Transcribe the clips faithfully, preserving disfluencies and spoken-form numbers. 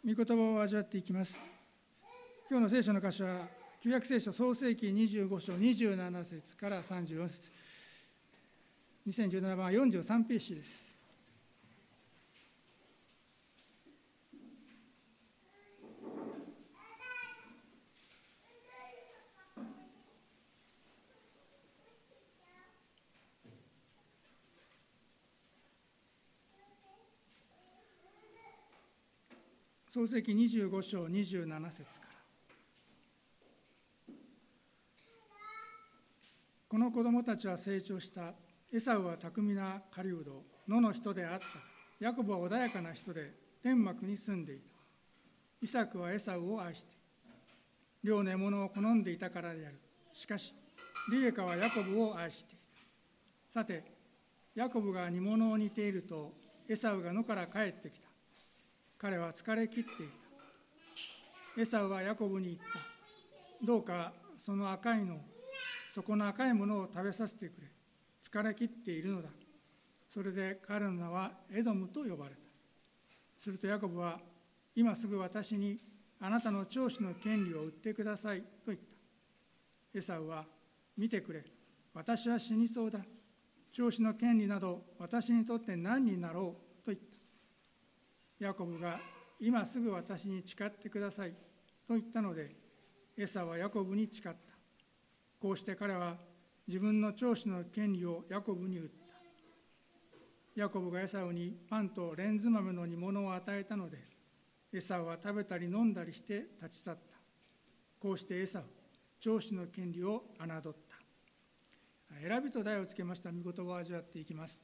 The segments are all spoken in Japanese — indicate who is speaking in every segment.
Speaker 1: 御言葉を味わっていきます。今日の聖書の箇所は旧約聖書創世記にじゅうご章にじゅうなな節からさんじゅうよん節、にせんじゅうななばんはよんじゅうさんページです。創世記にじゅうご章にじゅうなな節から。この子供たちは成長した。エサウは巧みな狩人、野の人であった。ヤコブは穏やかな人で天幕に住んでいた。イサクはエサウを愛して猟の獲物を好んでいたからである。しかしリベカはヤコブを愛していた。さてヤコブが煮物を煮ているとエサウが野から帰ってきた。彼は疲れ切っていた。エサウはヤコブに言った。どうかその赤いの、そこの赤いものを食べさせてくれ。疲れ切っているのだ。それで彼の名はエドムと呼ばれた。するとヤコブは、今すぐ私にあなたの長子の権利を売ってくださいと言った。エサウは、見てくれ。私は死にそうだ。長子の権利など私にとって何になろうと言った。ヤコブが今すぐ私に誓ってくださいと言ったので、エサウはヤコブに誓った。こうして彼は自分の長子の権利をヤコブに売った。ヤコブがエサウにパンとレンズ豆の煮物を与えたので、エサウは食べたり飲んだりして立ち去った。こうしてエサウ、長子の権利を侮った。選びと題をつけました御言葉を味わっていきます。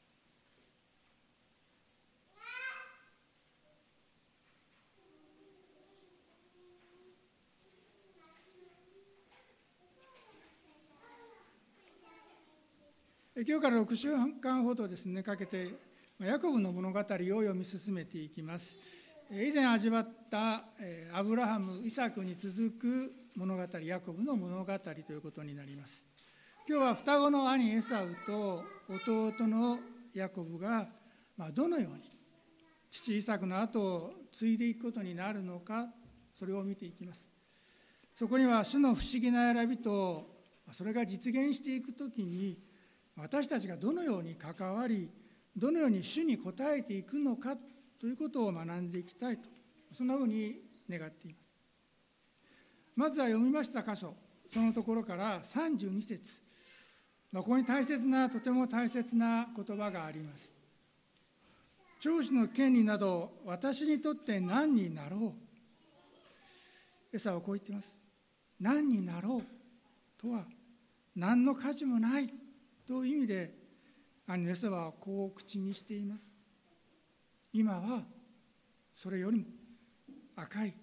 Speaker 1: 今日からろくしゅうかんほどですね、かけてヤコブの物語を読み進めていきます。以前味わったアブラハム、イサクに続く物語、ヤコブの物語ということになります。今日は双子の兄エサウと弟のヤコブがどのように父イサクの後を継いでいくことになるのか、それを見ていきます。そこには主の不思議な選びと、それが実現していくときに私たちがどのように関わり、どのように主に応えていくのかということを学んでいきたいと、そんなふうに願っています。まずは読みました箇所、そのところからさんじゅうに節、ここに大切な、とても大切な言葉があります。長子の権利など私にとって何になろう。エサはこう言っています。何になろうとは何の価値もないという意味で、兄エサはこう口にしています。今はそれよりも赤い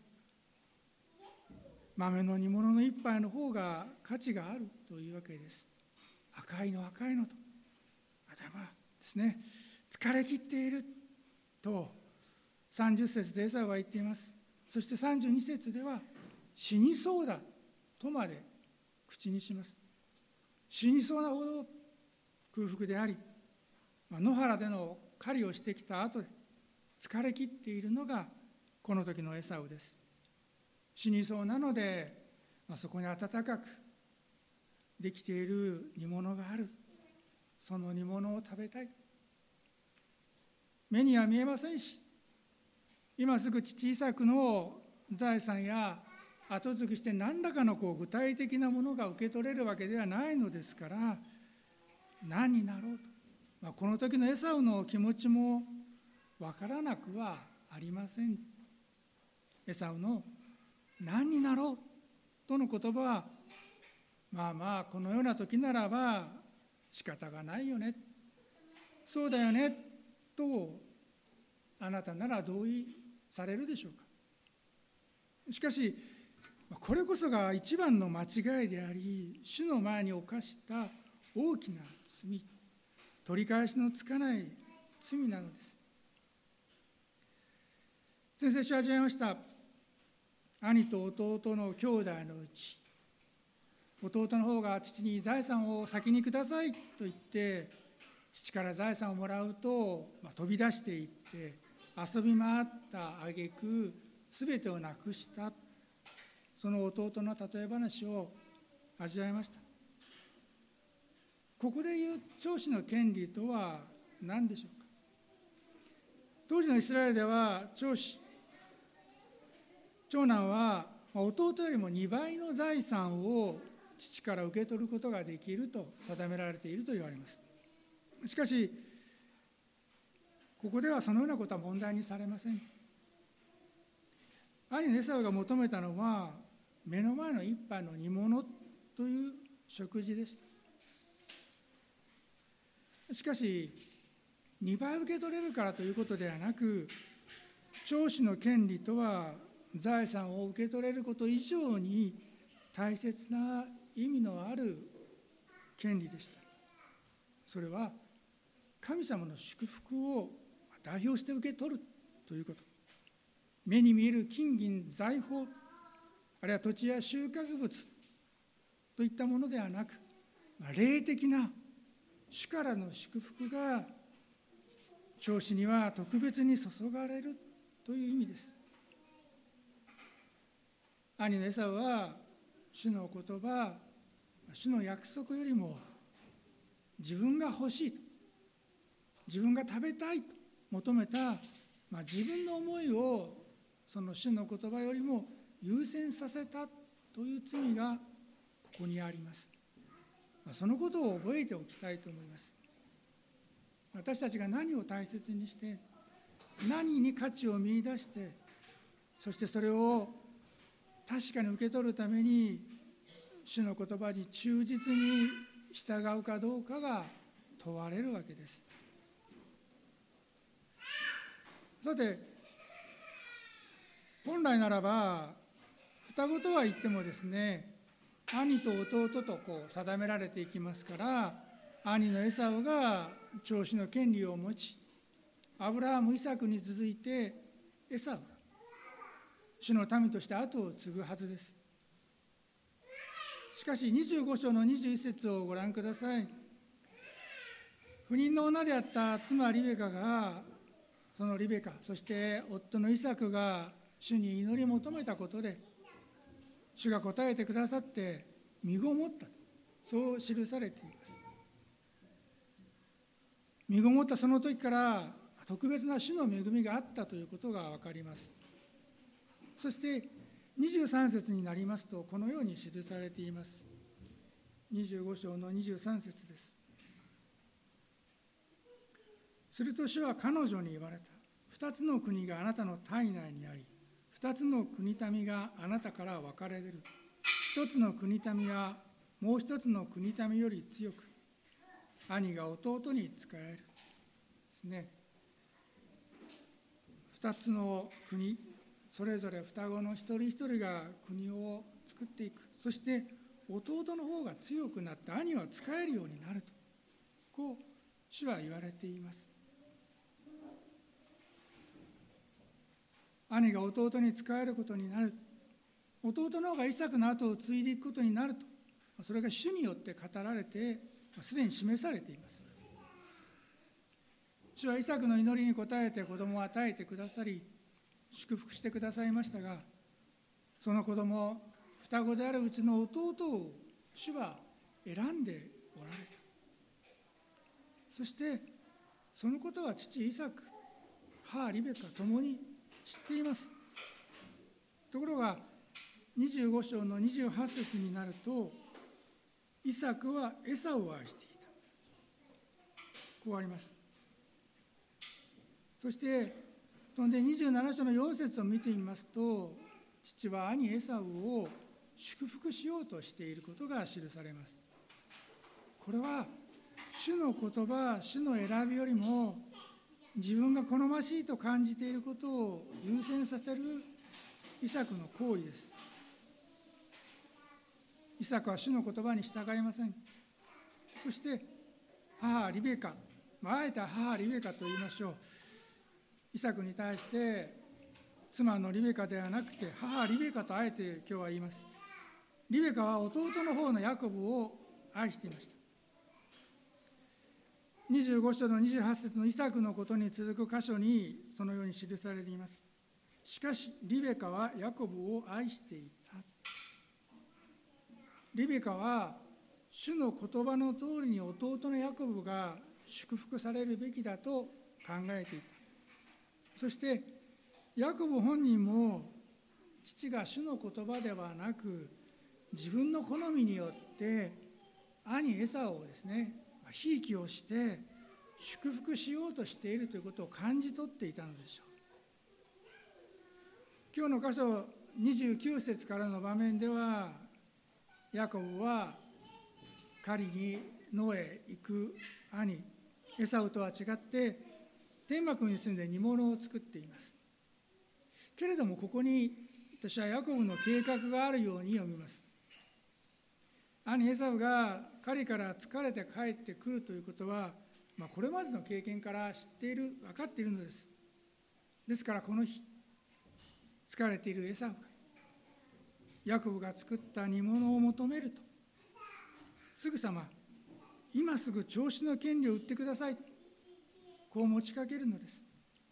Speaker 1: 豆の煮物の一杯の方が価値があるというわけです。赤いの赤いのと、頭ですね、疲れ切っているとさんじゅっ節でエサは言っています。そしてさんじゅうに節では死にそうだとまで口にします。死にそうなほど空腹であり、野原での狩りをしてきた後で疲れ切っているのがこの時のエサウです。死にそうなので、そこに温かくできている煮物がある。その煮物を食べたい。目には見えませんし、今すぐ父イサクの財産や後継ぎして何らかのこう具体的なものが受け取れるわけではないのですから、何になろうと、まあ、この時のエサウの気持ちもわからなくはありません。エサウの何になろうとの言葉は、まあまあこのような時ならば仕方がないよね、そうだよねとあなたなら同意されるでしょうか。しかしこれこそが一番の間違いであり、主の前に犯した大きな罪、取り返しのつかない罪なのです。先々週味わいました兄と弟の兄弟のうち、弟の方が父に財産を先にくださいと言って父から財産をもらうと、まあ、飛び出していって遊び回った挙句すべてをなくしたその弟の例え話を味わいました。ここで言う長子の権利とは何でしょうか。当時のイスラエルでは長子長男は弟よりもにばいの財産を父から受け取ることができると定められていると言われます。しかしここではそのようなことは問題にされません。兄のエサウが求めたのは目の前の一杯の煮物という食事でした。しかしにばい受け取れるからということではなく、長子の権利とは財産を受け取れること以上に大切な意味のある権利でした。それは神様の祝福を代表して受け取るということ。目に見える金銀財宝、あるいは土地や収穫物といったものではなく、霊的な主からの祝福が長子には特別に注がれるという意味です。兄のエサウは主の言葉、主の約束よりも自分が欲しいと、自分が食べたいと求めた、まあ、自分の思いをその主の言葉よりも優先させたという罪がここにあります。まあ、そのことを覚えておきたいと思います。私たちが何を大切にして、何に価値を見出して、そしてそれを確かに受け取るために主の言葉に忠実に従うかどうかが問われるわけです。さて、本来ならば双子とは言ってもですね、兄と弟とこう定められていきますから、兄のエサウが長子の権利を持ち、アブラハム、イサクに続いてエサウが主の民として後を継ぐはずです。しかしにじゅうご章のにじゅういち節をご覧ください。不妊の女であった妻リベカが、そのリベカ、そして夫のイサクが主に祈り求めたことで、主が答えてくださって身ごもった、そう記されています。身ごもったその時から特別な主の恵みがあったということが分かります。そしてにじゅうさん節になりますと、このように記されています。にじゅうご章のにじゅうさん節です。すると主は彼女に言われた。二つの国があなたの体内にあり、二つの国民があなたから分かれる。一つの国民はもう一つの国民より強く、兄が弟に仕えるですね。二つの国、それぞれ双子の一人一人が国を作っていく。そして弟の方が強くなって兄は仕えるようになると、こう主は言われています。兄が弟に仕えることになる。弟の方がイサクの後を継いでいくことになると、それが主によって語られてすでに示されています。主はイサクの祈りに応えて子供を与えてくださり、祝福してくださいましたが、その子供、双子であるうちの弟を主は選んでおられた。そしてそのことは父イサク、母リベカともに知っています。ところがにじゅうご章のにじゅうはち節になると、イサクはエサウを愛していた、こうあります。そして飛んでにじゅうなな章のよん節を見てみますと、父は兄エサウを祝福しようとしていることが記されます。これは主の言葉、主の選びよりも自分が好ましいと感じていることを優先させるイサクの行為です。イサクは主の言葉に従いません。そして母リベカ、あえて母リベカと言いましょう。イサクに対して妻のリベカではなくて母リベカとあえて今日は言います。リベカは弟の方のヤコブを愛していました。にじゅうご章のにじゅうはち節のイサクのことに続く箇所にそのように記されています。 しかしリベカはヤコブを愛していた。リベカは主の言葉の通りに弟のヤコブが祝福されるべきだと考えていた。そしてヤコブ本人も父が主の言葉ではなく自分の好みによって兄エサウをですね、ひいきをして祝福しようとしているということを感じ取っていたのでしょう。今日の箇所にじゅうきゅう節からの場面では、ヤコブは狩りに野へ行く兄エサウとは違って天幕に住んで煮物を作っています。けれどもここに私はヤコブの計画があるように読みます。兄エサウが狩りから疲れて帰ってくるということは、まあ、これまでの経験から知っている、分かっているのです。ですからこの日疲れているエサウがヤコブが作った煮物を求めると、すぐさま今すぐ調子の権利を売ってください、こう持ちかけるのです。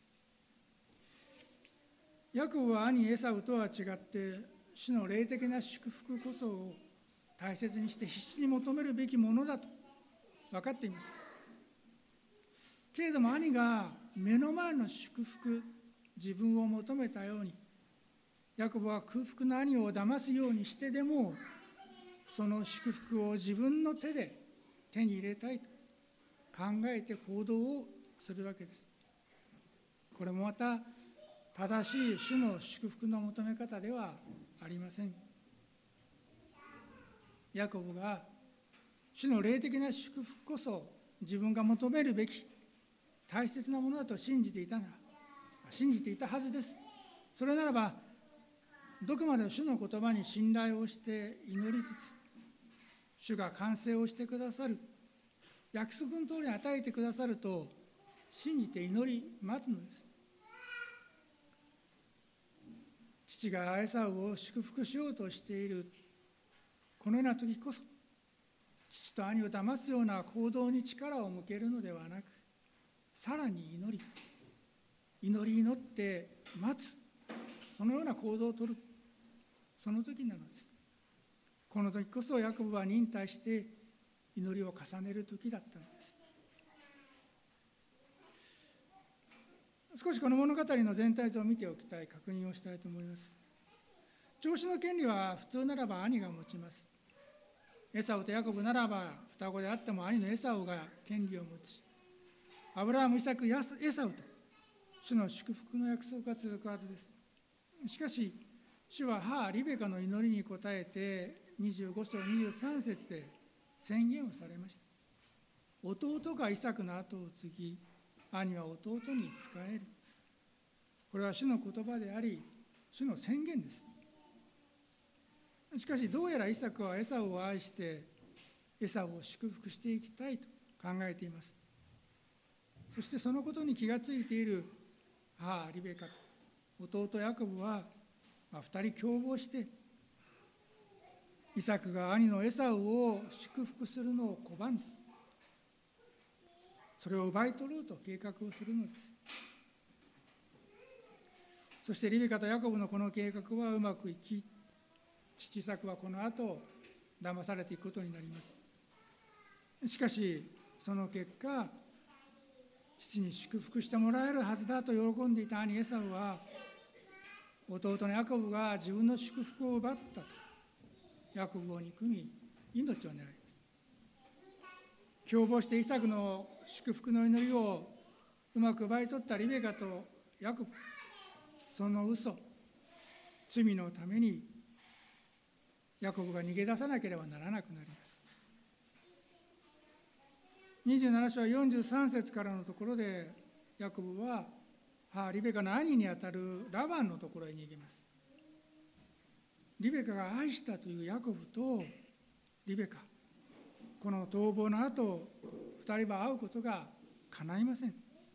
Speaker 1: ヤコブは兄エサウとは違って主の霊的な祝福こそを大切にして必死に求めるべきものだと分かっています。けれども兄が目の前の祝福、自分を求めたように、ヤコブは空腹の兄を騙すようにしてでもその祝福を自分の手で手に入れたいと考えて行動をするわけです。これもまた正しい主の祝福の求め方ではありません。ヤコブが主の霊的な祝福こそ自分が求めるべき大切なものだと信じていたなら、信じていたはずです。それならばどこまで主の言葉に信頼をして祈りつつ、主が完成をしてくださる、約束の通りに与えてくださると信じて祈り待つのです。父がエサウを祝福しようとしているこのような時こそ、父と兄を騙すような行動に力を向けるのではなく、さらに祈り祈り祈って待つ、そのような行動をとる、その時なのです。この時こそヤコブは忍耐して祈りを重ねる時だったのです。少しこの物語の全体像を見ておきたい、確認をしたいと思います。調子の権利は普通ならば兄が持ちます。エサウとヤコブならば双子であっても兄のエサウが権利を持ち、アブラハム、イサク、エサウと主の祝福の約束が続くはずです。しかし主は母リベカの祈りに応えてにじゅうご章にじゅうさん節で宣言をされました。弟がイサクの後を継ぎ、兄は弟に仕える。これは主の言葉であり、主の宣言です。しかしどうやらイサクはエサウを愛してエサウを祝福していきたいと考えています。そしてそのことに気がついている母リベカと弟ヤコブは、まあ、二人共謀してイサクが兄のエサウを祝福するのを拒んで、それを奪い取ろうと計画をするのです。そしてリベカとヤコブのこの計画はうまくいき、父イサクはこの後騙されていくことになります。しかしその結果、父に祝福してもらえるはずだと喜んでいた兄エサウは、弟のヤコブが自分の祝福を奪ったとヤコブを憎み命を狙います。共謀してイサクの祝福の祈りをうまく奪い取ったリベカとヤコブ、その嘘、罪のためにヤコブが逃げ出さなければならなくなります。にじゅうなな章よんじゅうさん節からのところで、ヤコブは母リベカの兄にあたるラバンのところへ逃げます。リベカが愛したというヤコブとリベカ、この逃亡の後、二人は会うことが叶いません。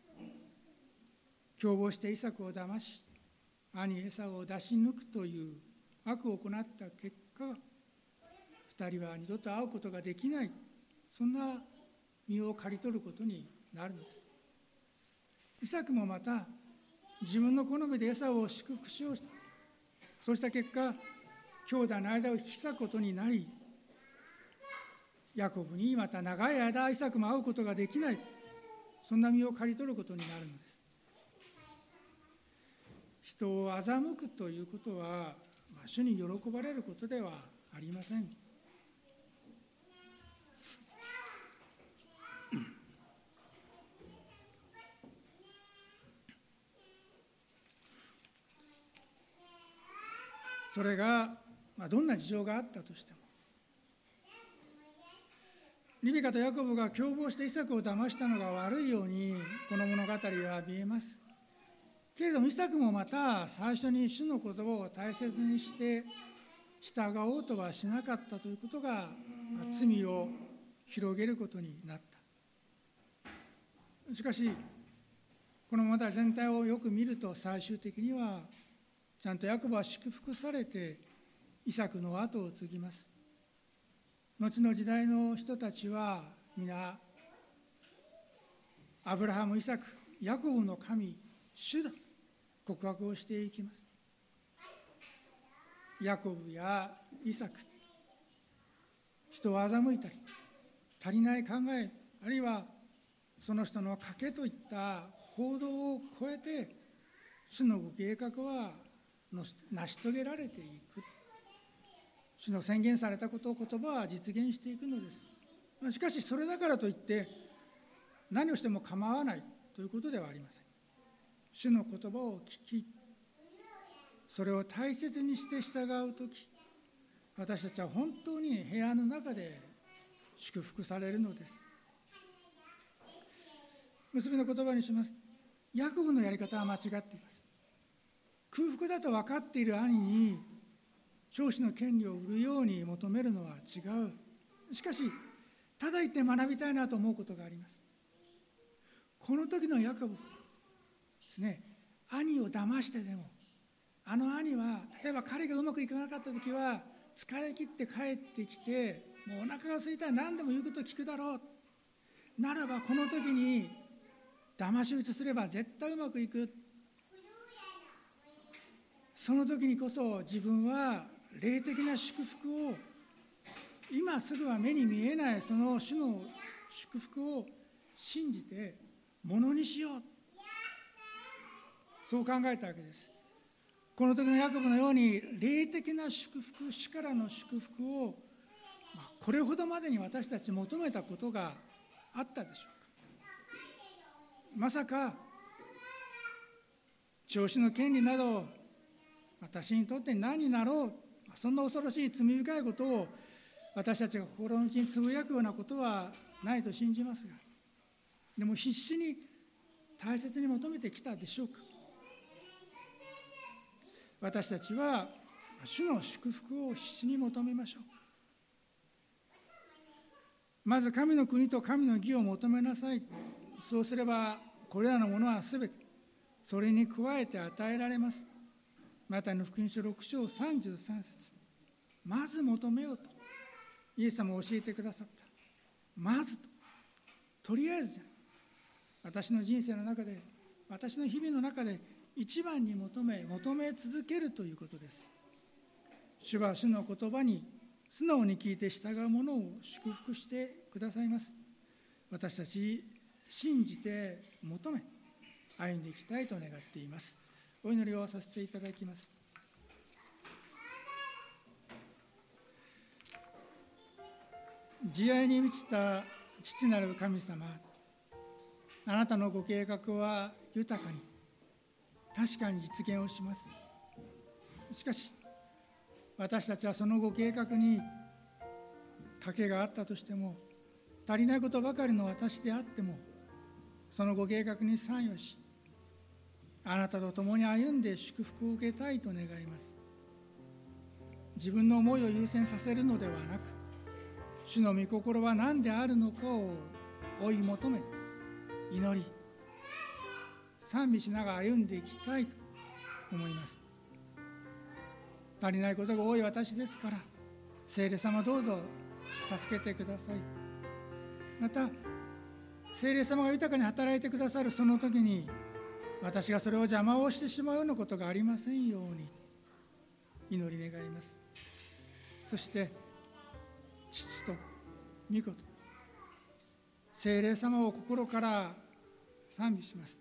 Speaker 1: 共謀してイサクを騙し、兄エサウを出し抜くという悪を行った結果、二人は二度と会うことができない、そんな身を刈り取ることになるのです。イサクもまた自分の好みでエサウを祝福しようと、そうした結果兄弟の間を引き裂くことになり、ヤコブにまた長い間イサクも会うことができない、そんな身を刈り取ることになるのです。人を欺くということは、まあ、主に喜ばれることではありません。それが、まあ、どんな事情があったとしても、リベカとヤコブが共謀してイサクを騙したのが悪いようにこの物語は見えます。けれどもイサクもまた最初に主の言葉を大切にして従おうとはしなかったということが、まあ、罪を広げることになった。しかしこの物語全体をよく見ると、最終的にはちゃんとヤコブは祝福されてイサクの後を継ぎます。後の時代の人たちは皆アブラハム、イサク、ヤコブの神、主だ告白をしていきます。ヤコブやイサク、人を欺いたり足りない考え、あるいはその人の賭けといった行動を超えて主のご計画は成し遂げられていく。主の宣言されたことを言葉は実現していくのです。しかしそれだからといって何をしても構わないということではありません。主の言葉を聞き、それを大切にして従うとき、私たちは本当に平安の中で祝福されるのです。結びの言葉にします。ヤコブのやり方は間違っています。空腹だと分かっている兄に長子の権利を売るように求めるのは違う。しかし、ただ言って学びたいなと思うことがあります。この時のヤコブですね、兄を騙してでも、あの兄は例えば彼がうまくいかなかった時は疲れ切って帰ってきて、もうお腹が空いたら何でも言うことを聞くだろうならば、この時に騙し討ちすれば絶対うまくいく。その時にこそ自分は霊的な祝福を、今すぐは目に見えないその主の祝福を信じてものにしよう、そう考えたわけです。この時のヤコブのように霊的な祝福、主からの祝福をこれほどまでに私たち求めたことがあったでしょうか。まさか長子の権利など私にとって何になろう、そんな恐ろしい罪深いことを私たちが心の内につぶやくようなことはないと信じますが、でも必死に大切に求めてきたでしょうか。私たちは主の祝福を必死に求めましょう。まず神の国と神の義を求めなさい。そうすればこれらのものはすべてそれに加えて与えられます。マタイの福音書ろく章さんじゅうさん節、まず求めようとイエス様を教えてくださった。まずと、とりあえずじゃ、私の人生の中で、私の日々の中で一番に求め求め続けるということです。主は主の言葉に素直に聞いて従う者を祝福してくださいます。私たち信じて求め歩んでいきたいと願っています。お祈りをさせていただきます。慈愛に満ちた父なる神様、あなたのご計画は豊かに確かに実現をします。しかし私たちはそのご計画に賭けがあったとしても、足りないことばかりの私であってもそのご計画に参与し、あなたと共に歩んで祝福を受けたいと願います。自分の思いを優先させるのではなく、主の御心は何であるのかを追い求め、祈り、賛美しながら歩んでいきたいと思います。足りないことが多い私ですから、聖霊様どうぞ助けてください。また聖霊様が豊かに働いてくださるその時に、 私がそれを邪魔をしてしまうようなことがありませんように祈り願います。そして父と御子と聖霊様を心から賛美します。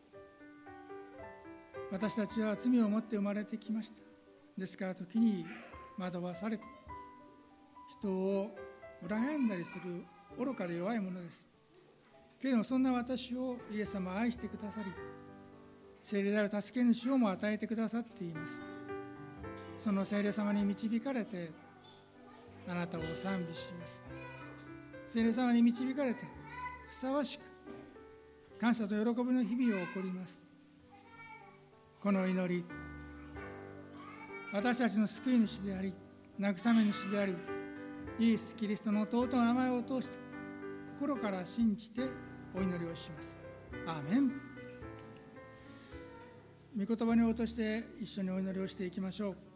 Speaker 1: 私たちは罪を持って生まれてきました。ですから時に惑わされて人を羨んだりする愚かで弱いものです。けれどもそんな私をイエス様は愛してくださり、聖霊である助け主をも与えてくださっています。その聖霊様に導かれてあなたを賛美します。聖霊様に導かれてふさわしく感謝と喜びの日々を送ります。この祈り、私たちの救い主であり慰め主であるイエス・キリストの尊い名前を通して心から信じてお祈りをします。アーメン。御言葉に応答して一緒にお祈りをしていきましょう。